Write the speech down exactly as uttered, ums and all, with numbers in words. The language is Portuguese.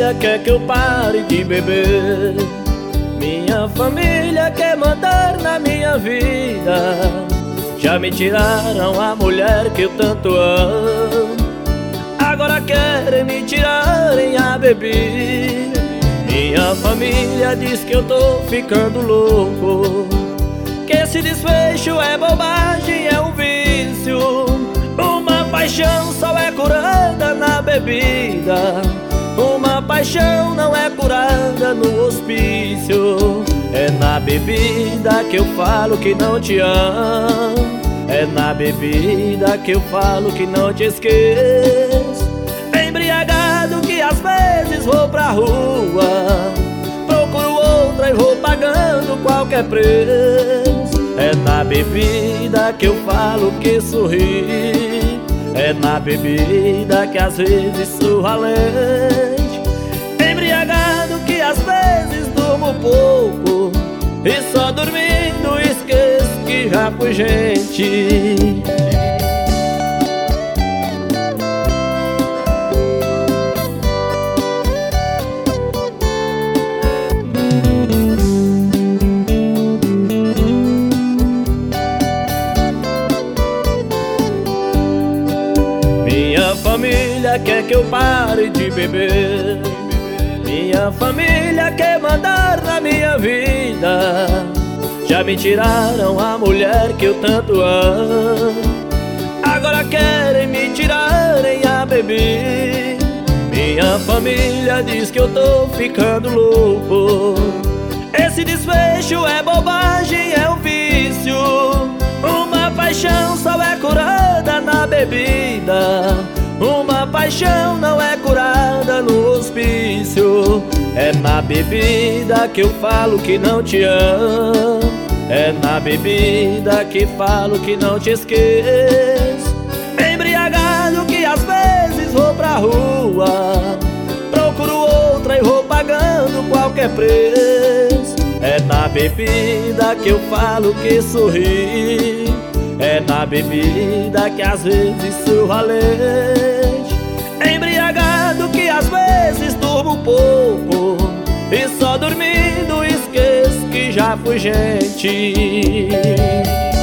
família quer que eu pare de beber. Minha família quer mandar na minha vida. Já me tiraram a mulher que eu tanto amo, agora querem me tirarem a bebida. Minha família diz que eu tô ficando louco, que esse desfecho é bobagem, é um vício. Uma paixão só é curada na bebida. Uma paixão não é curada no hospício. É na bebida que eu falo que não te amo. É na bebida que eu falo que não te esqueço. Embriagado que às vezes vou pra rua, procuro outra e vou pagando qualquer preço. É na bebida que eu falo que sorri. É na bebida que às vezes sou valente. Embriagado que às vezes durmo pouco, e só dormindo esqueço que já fui gente. Minha família quer que eu pare de beber. Minha família quer mandar na minha vida. Já me tiraram a mulher que eu tanto amo, agora querem me tirarem a bebida. Minha família diz que eu tô ficando louco, esse desfecho é bobagem, é um vício. Uma paixão só é curada na bebida. Uma paixão não é curada no hospício. É na bebida que eu falo que não te amo. É na bebida que falo que não te esqueço. Embriagado que às vezes vou pra rua, procuro outra e vou pagando qualquer preço. É na bebida que eu falo que sorri. É na bebida que às vezes sou valente. Embriagado que às vezes durmo pouco, e só dormindo esqueço que já fui gente.